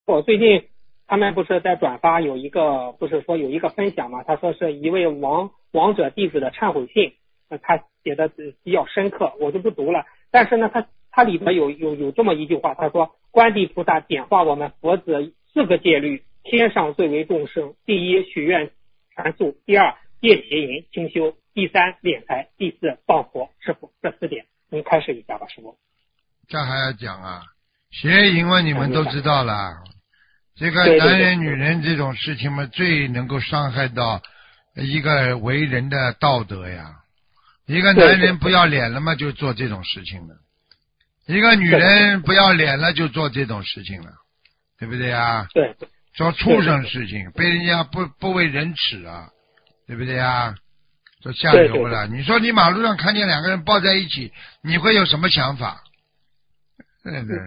我最近他们不是在转发有一个分享嘛，他说是一位王者弟子的忏悔信，他写的比较深刻，我就不读了。但是呢，他里边有这么一句话，他说观地菩萨点化我们佛子4个戒律，天上最为众生。第一，许愿传素；第二，戒邪淫清修；第三，敛财；第四，谤佛。师父，这4点您开示一下吧，师父。 这还要讲啊？邪淫嘛，你们都知道了。这个男人女人这种事情嘛，最能够伤害到一个为人的道德呀。一个男人不要脸了嘛，就做这种事情了；一个女人不要脸了，就做这种事情了，对不对呀？ 对。 做畜生事情，被人家不为人耻啊，对不对呀？做下流了。你说你马路上看见2个人抱在一起，你会有什么想法？真的，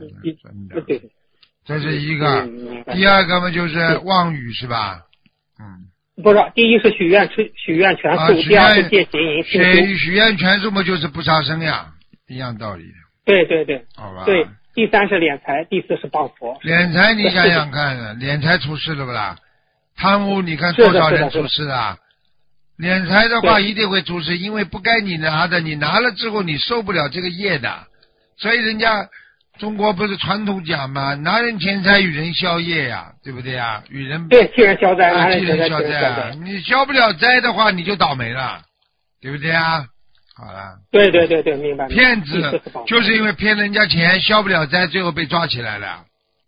这是一个。第二个嘛，就是妄语，是吧？ 不是，第一是许愿全素，第二是戒邪淫清修。 许愿全素嘛，就是不杀生呀，一样道理。 对， 好吧。 对，第三是敛财，第四是谤佛。 敛财你想想看，敛财出事了不啦？贪污你看多少人出事啊？敛财的话一定会出事，因为不该你拿的，你拿了之后你受不了这个业的。所以人家中国不是传统讲嘛，拿人钱财与人消业呀，对不对呀？替人消灾，拿人替人消灾啊！你消不了灾的话，你就倒霉了，对不对啊？好了。对， 明白。 骗子就是因为骗人家钱，消不了灾，最后被抓起来了。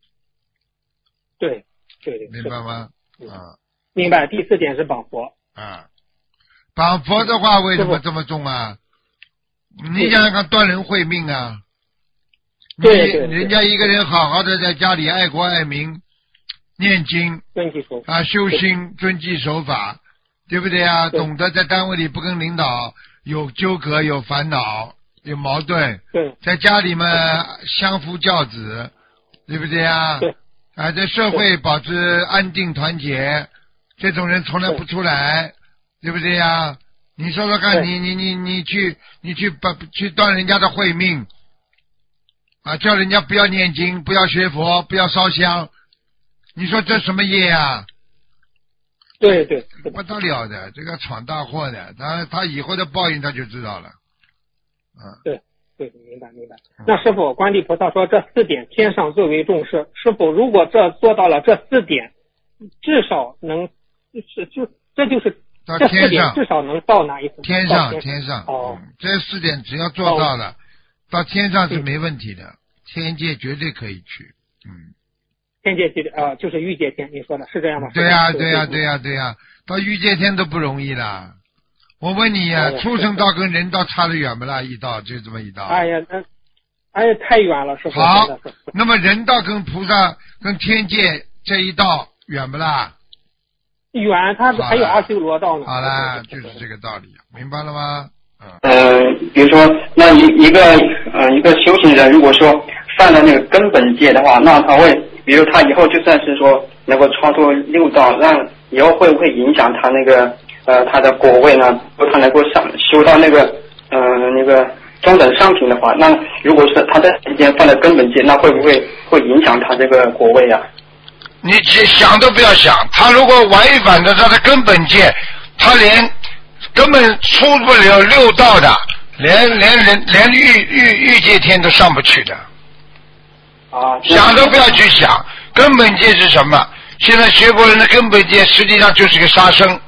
对， 明白吗？ 明白。第4点是谤佛。 谤佛的话为什么这么重啊？你想想看，断人慧命啊！ 对， 人家一个人好好的在家里爱国爱民，念经修心，遵纪守法，对不对啊？懂得在单位里不跟领导有纠葛、有烦恼、有矛盾，在家里嘛相夫教子，对不对啊？在社会保持安定团结，这种人从来不出来，对不对呀？你说说看，你去断人家的慧命啊，叫人家不要念经，不要学佛，不要烧香，你说这什么业啊？ 对， 不得了的，这个闯大祸的，他以后的报应他就知道了。 对，明白。那师父，观地菩萨说这4点天上最为重视。师父，如果做到了这4点，至少能这就是到这4点至少能到哪一层？ 天上。这4点只要做到了，到天上是没问题的，天界绝对可以去。 天界就是欲界天，你说的是这样吗？ 对呀，到欲界天都不容易了。我问你呀，畜生道跟人道差得远不啦？一道就这么一道。 哎呀，太远了，师父。 好，那么人道跟菩萨跟天界这一道远不啦？ 远，它还有阿修罗道呢。 好了，就是这个道理，明白了吗？ 比如说，那一个修行人，如果说犯了那个根本戒的话，那他会，比如他以后就算是说能够超脱6道，那以后会不会影响他那个他的果位呢？如果他能够修到那个中等上品的话，那如果是他在期间犯了根本戒，那会不会影响他这个果位啊？ 你想都不要想，他如果违反了他的根本戒，他根本出不了6道的，连欲界天都上不去的。想都不要去想，根本戒是什么？现在学佛人的根本戒实际上就是个杀生。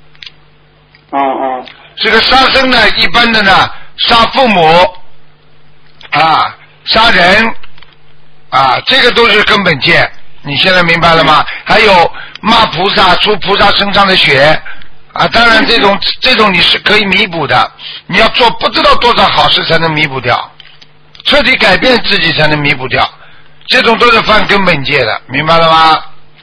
这个杀生呢，一般的呢，杀父母杀人这个都是根本戒。你现在明白了吗？还有骂菩萨，出菩萨身上的血当然这种你是可以弥补的，你要做不知道多少好事才能弥补掉，彻底改变自己才能弥补掉，这种都是犯根本戒的，明白了吗？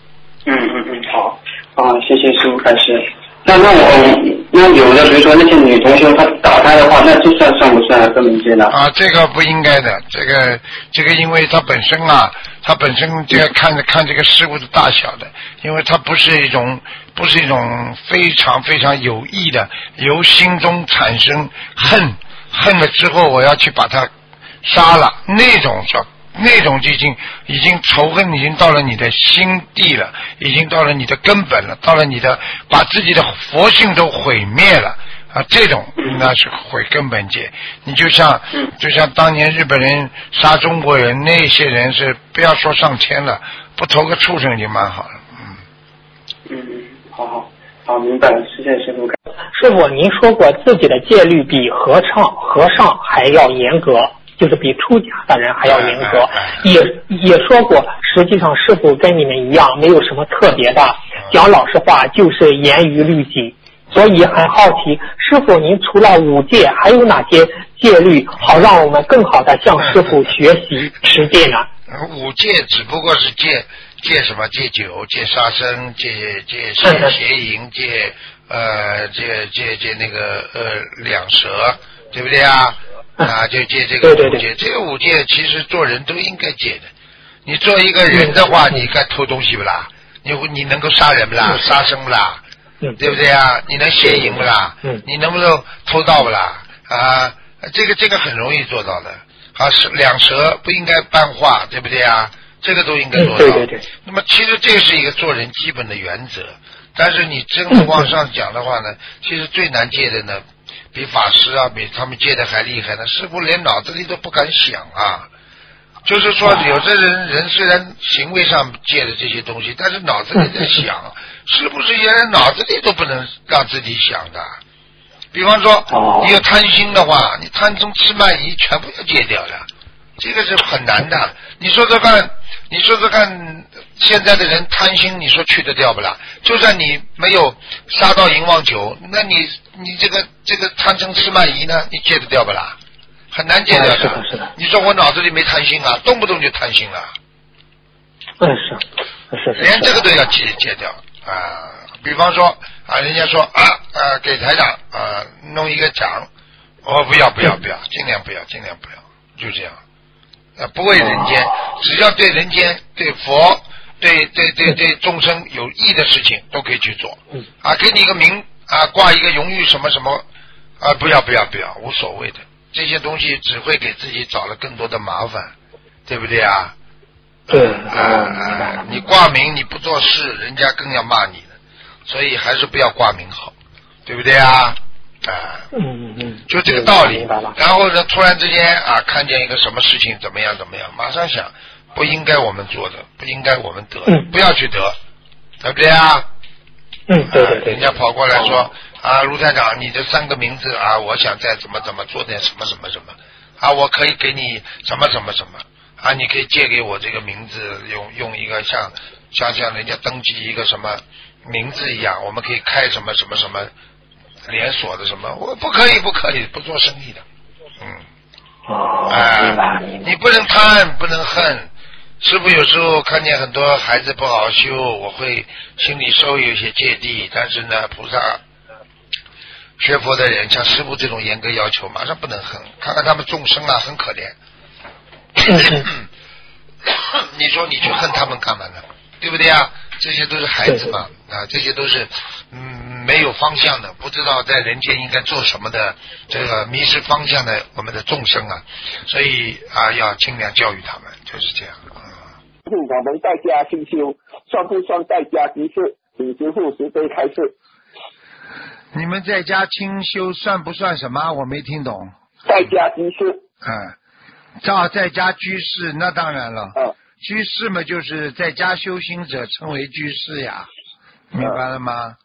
好谢谢师父开示。那有的比如说那些女同学她打胎的话，那这算不算根本戒呢？ 这个不应该的，这个因为它本身就要看这个事物的大小的，因为它不是一种非常非常有意的，由心中产生恨了之后我要去把它杀了，那种叫那种已经仇恨已经到了你的心地了，已经到了你的根本了，到了你的把自己的佛性都毁灭了啊！这种那是毁根本界。你就像当年日本人杀中国人，那些人是不要说上千了，不投个畜生已经蛮好了。 好，明白了，谢谢师父。 师父，您说过自己的戒律比和尚还要严格，就是比出家的人还要严格，也说过，实际上师父跟你们一样，没有什么特别的，讲老实话就是严于律己。所以很好奇，师父您除了五戒，还有哪些戒律好让我们更好的向师父学习持戒呢？ 五戒只不过是戒什么？戒酒、戒杀生、戒邪淫、戒那个两舌，对不对啊？就戒这个五戒。这个五戒其实做人都应该戒的。你做一个人的话，你该偷东西不啦？你能够杀人不啦？杀生不啦？对不对啊？你能邪淫不啦？你能不能偷盗不啦？啊，这个很容易做到的。啊，两舌不应该扮话，对不对啊？这个都应该做到。对。那么其实这是一个做人基本的原则。但是你真的往上讲的话呢，其实最难戒的呢，比法师啊，比他们戒的还厉害呢。师父连脑子里都不敢想啊。就是说，有的人虽然行为上戒的这些东西，但是脑子里在想，是不是原来脑子里都不能让自己想的？比方说，你有贪心的话，你贪嗔痴慢疑全部要戒掉的，这个是很难的。你说说看，现在的人贪心，你说去得掉不啦？就算你没有杀到淫妄酒，那你这个贪嗔痴慢疑呢，你戒得掉不啦？很难戒掉的。是的。你说我脑子里没贪心啊，动不动就贪心了。是。连这个都要戒掉啊！比方说啊，人家说给台长弄一个奖，不要，尽量不要，就这样。不为人间，只要对人间、对佛、对众生有益的事情都可以去做。给你一个名挂一个荣誉什么不要，无所谓的。这些东西只会给自己找了更多的麻烦，对不对啊？ 对。 你挂名你不做事，人家更要骂你的，所以还是不要挂名好，对不对啊？就这个道理。然后呢，突然之间看见一个什么事情怎么样，马上想不应该我们做的，不应该我们得，不要去得，对不对啊？对。人家跑过来说卢台长，你这3个名字我想再怎么做点什么我可以给你什么你可以借给我这个名字，用一个像人家登记一个什么名字一样，我们可以开什么连锁的什么，我不可以，不做生意的。你不能贪，不能恨。师父有时候看见很多孩子不好修，我会心里稍微有一些芥蒂，但是呢，菩萨学佛的人，像师父这种严格要求，马上不能恨。看看他们众生很可怜。你说你去恨他们干嘛呢？对不对啊？这些都是孩子嘛，这些都是没有方向的，不知道在人间应该做什么的，这个迷失方向的我们的众生所以要尽量教育他们，就是这样。 我们在家清修算不算在家居士？请师父慈悲开示。 你们在家清修算不算什么？我没听懂。 在家居士。 在家居士，那当然了。居士嘛，就是在家修行者称为居士呀，明白了吗？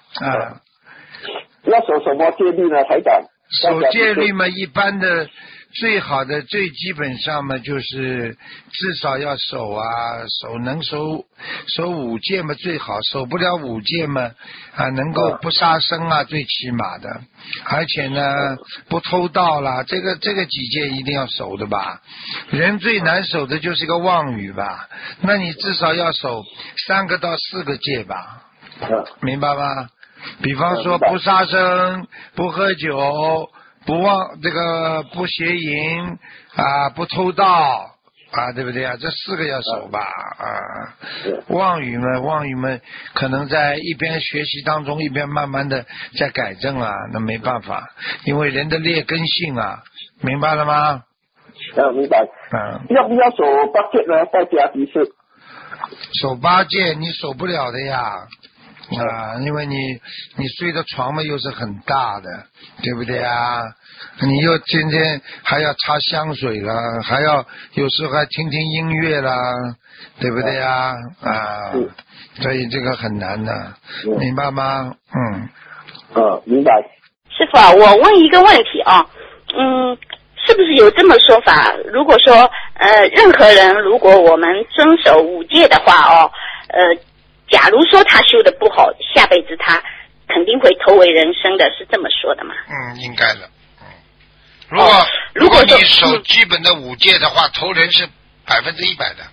要守什么戒律呢，台长？ 守戒律嘛，一般的最好的最基本上嘛，就是至少要守能守5戒嘛最好，守不了5戒嘛能够不杀生最起码的，而且呢不偷盗啦，这个几戒一定要守的吧。人最难守的就是个妄语吧，那你至少要守3个到4个戒吧，明白吗？比方说不杀生，不喝酒，不邪淫不偷盗对不对啊？这4个要守吧妄语们可能在一边学习当中，一边慢慢的在改正那没办法，因为人的劣根性明白了吗？ 明白。 要不要守8戒呢？在家居士守8戒你守不了的呀。因为你睡的床嘛又是很大的，对不对啊？你又天天还要擦香水了，还要有时候还听听音乐啦，对不对啊？所以这个很难的，明白吗？ 明白。 师傅啊，我问一个问题啊，是不是有这么说法？如果说任何人如果我们遵守5戒的话假如说他修的不好，下辈子他肯定会投为人生的，是这么说的吗？ 应该的。如果你守基本的5戒的话，投人是100%的。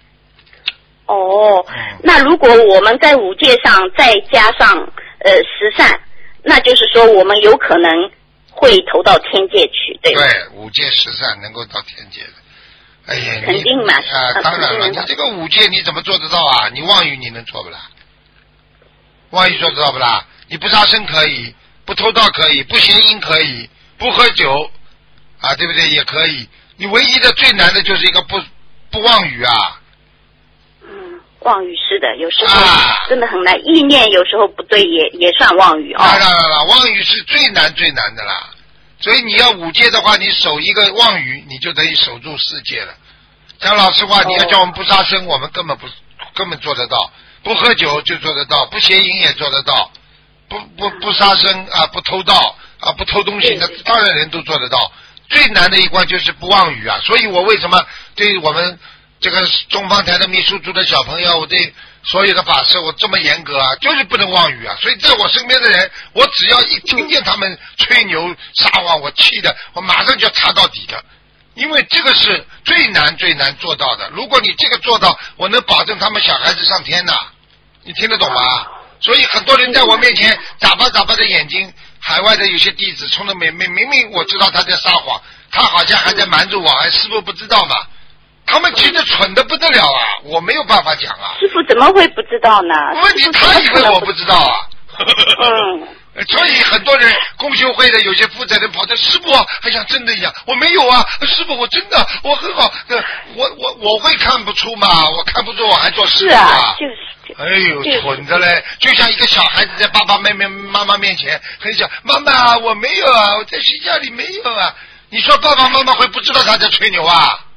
那如果我们在5戒上再加上10善，那就是说我们有可能会投到天界去，对吗？ 对，5戒10善能够到天界的。哎呀， 肯定嘛。 当然了，你这个5戒你怎么做得到啊？你妄语你能做不啦？妄语做得到不啦？你不杀生可以，不偷盗可以，不邪淫可以，不喝酒对不对？也可以。你唯一的最难的就是一个不妄语啊。 妄语是的，有时候真的很难，意念有时候不对也算妄语当然了，妄语是最难的啦。所以你要5戒的话，你守一个妄语，你就等于守住4戒了。讲老实话，你要叫我们不杀生，我们根本做得到。不喝酒就做得到，不邪淫也做得到，不杀生不偷盗不偷东西，那当然人都做得到。最难的一关就是不妄语所以我为什么对我们这个中方台的秘书组的小朋友，我对所有的法师我这么严格就是不能妄语所以在我身边的人，我只要一听见他们吹牛撒谎，我气的我马上就要查到底的。因为这个是最难做到的，如果你这个做到，我能保证他们小孩子上天的，你听得懂吗？所以很多人在我面前眨巴的眼睛，海外的有些弟子冲着明明我知道他在撒谎，他好像还在瞒着我，师父不知道嘛？他们其实蠢得不得了我没有办法讲师父怎么会不知道呢？ 问题他以为我不知道所以很多人共修会的有些负责人跑到师父还像真的一样，我没有师父我真的我很好，我会看不出嘛？我看不出我还做师父就是蠢的嘞，就像一个小孩子在爸爸妈妈面前很小，妈妈我没有我在学校里没有你说爸爸妈妈会不知道他在吹牛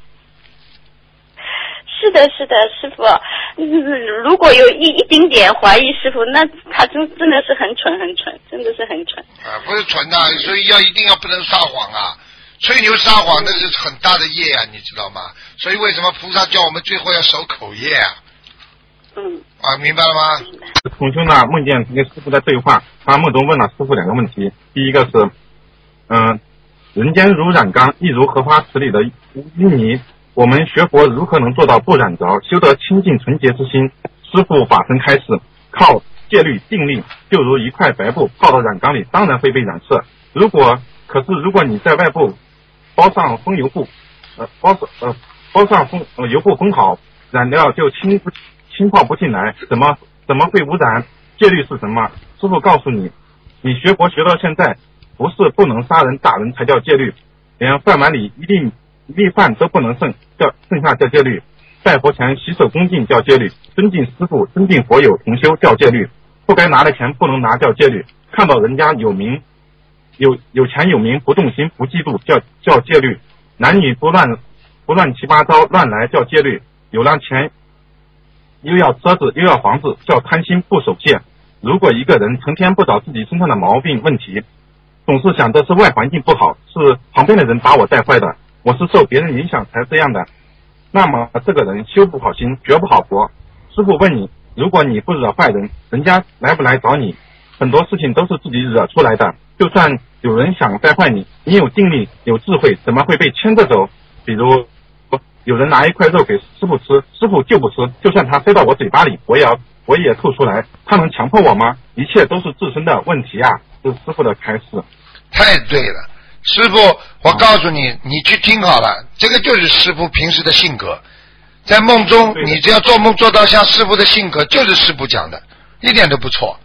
是的，师傅，如果有一丁点怀疑师傅，那他真的是很蠢，真的是很蠢。 不是蠢所以一定要不能撒谎吹牛撒谎那是很大的业你知道吗？所以为什么菩萨叫我们最后要守口业明白了吗？ 同修呢梦见跟师傅在对话，他梦中问了师傅2个问题，第一个是人间如染缸，亦如荷花池里的淤泥，我们学佛如何能做到不染着，修得清净纯洁之心？师父法身开示，靠戒律定力，就如一块白布泡到染缸里，当然会被染色。可是如果你在外部包上风油布，包上油布封好，染料就浸泡不进来，怎么会污染？戒律是什么？师父告诉你，你学佛学到现在，不是不能杀人打人才叫戒律，连饭碗里一粒饭都不能剩下叫戒律，拜佛前洗手恭敬叫戒律，尊敬师父尊敬佛友同修叫戒律，不该拿的钱不能拿叫戒律，看到人家有钱有名不动心不嫉妒叫戒律，男女不乱七八糟乱来叫戒律，有了钱又要车子又要房子叫贪心不守戒。如果一个人成天不找自己身上的毛病问题，总是想的是外环境不好，是旁边的人把我带坏的，我是受别人影响才这样的，那么这个人修不好心学不好佛。师父问你，如果你不惹坏人，人家来不来找你？很多事情都是自己惹出来的，就算有人想带坏你，你有定力有智慧，怎么会被牵着走？比如有人拿一块肉给师父吃，师父就不吃，就算他塞到我嘴巴里，我也吐出来，他能强迫我吗？一切都是自身的问题这是师父的开示。 太对了，师父我告诉你，你去听好了，这个就是师父平时的性格，在梦中你只要做梦做到像师父的性格，就是师父讲的，一点都不错。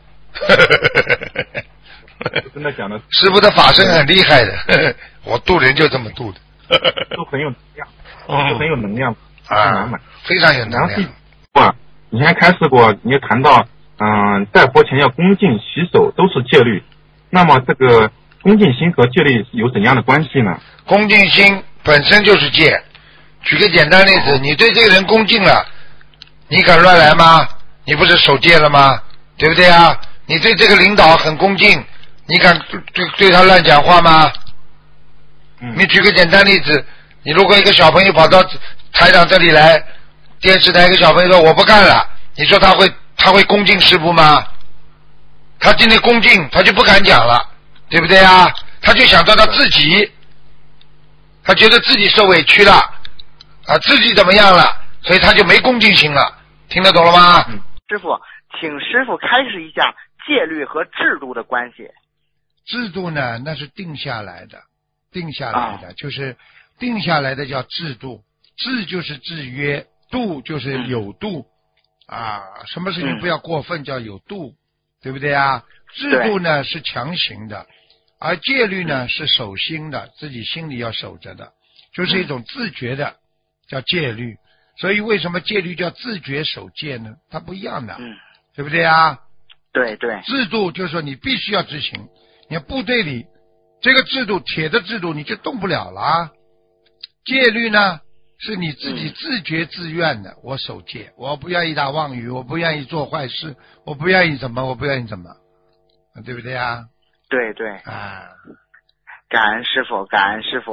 真的讲的， 师父的法身很厉害的，我渡人就这么渡的。 都很有质量。 就很有能量非常有能量。 你现在开始过，你也谈到，在佛前要恭敬洗手都是戒律，那么这个恭敬心和戒律有怎样的关系呢？ 恭敬心本身就是戒。举个简单例子，你对这个人恭敬了，你敢乱来吗？你不是守戒了吗？对不对啊？你对这个领导很恭敬，你敢对他乱讲话吗？你举个简单例子，你如果一个小朋友跑到台长这里来，电视台一个小朋友说我不干了，你说他会恭敬师父吗？他今天恭敬，他就不敢讲了，对不对啊？他就想到他自己，他觉得自己受委屈了啊，自己怎么样了，所以他就没恭敬心了。听得懂了吗？ 师父，请师父开示一下戒律和制度的关系。 制度呢，那是定下来的，就是定下来的叫制度。制就是制约，度就是有度啊，什么事情不要过分，叫有度，对不对啊？制度呢是强行的，而戒律呢是守心的，自己心里要守着的，就是一种自觉的，叫戒律。所以为什么戒律叫自觉守戒呢？它不一样的，对不对啊？ 对。 制度就是说你必须要执行，你看部队里这个制度，铁的制度你就动不了了。戒律呢是你自己自觉自愿的，我守戒，我不愿意打妄语，我不愿意做坏事，我不愿意怎么，对不对啊？ 对啊，感恩师父，感恩师父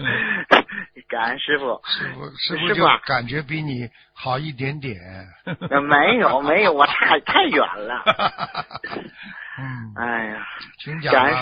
就感觉比你好一点点。 没有，我太远了。哎呀， 请讲吧。